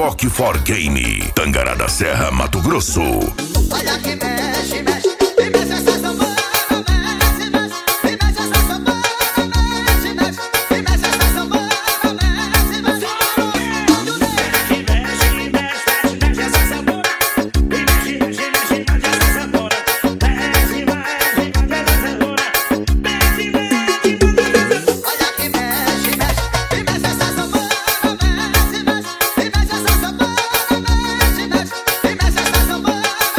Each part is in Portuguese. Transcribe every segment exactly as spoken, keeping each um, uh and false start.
Rock for Game, Tangará da Serra, Mato Grosso. Olha que mexe, mexe, e mexe essa sanfona, mexe, mexe, e mexe essa sanfona, mexe, mexe, e mexe essa sanfona, mexe, mexe. Que mexe, mexe, mexe, mexe essa sanfona, e mexe, mexe, mexe, mexe essa sanfona, mexe, mexe, mexe essa sanfona, mexe, mexe, mexe, mexe essa sanfona. Olha que mexe, mexe, e mexe essa sanfona, mexe, mexe, e mexe essa sanfona, mexe, mexe, e mexe essa sanfona.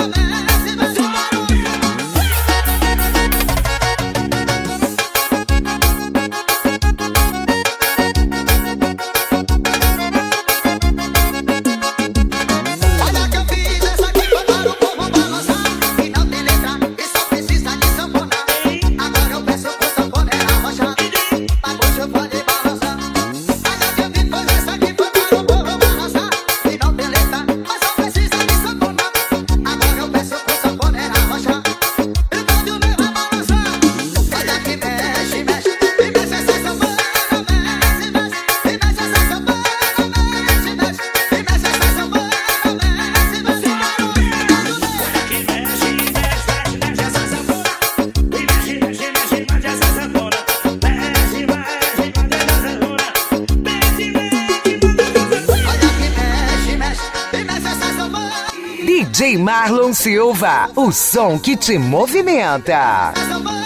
Olha que eu fiz essa aqui foi para o povo balançar. E não tem letra e só precisa de sanfona. Agora eu peço pro sanfoneiro arrochar, pra puxar o fone balançar. Olha que eu fiz foi essa aqui foi para o povo balançar. E não tem letra, mas só precisa de sanfona. Agora eu peço pro sanfoneiro arrochar, e o fone vai balançar. Olha que mexe, mexe, e mexe essa sanfona, mexe, mexe, e mexe essa sanfona, mexe, mexe, e mexe essa sanfona, mexe, mexe. D J Marlon Silva, o som que te movimenta.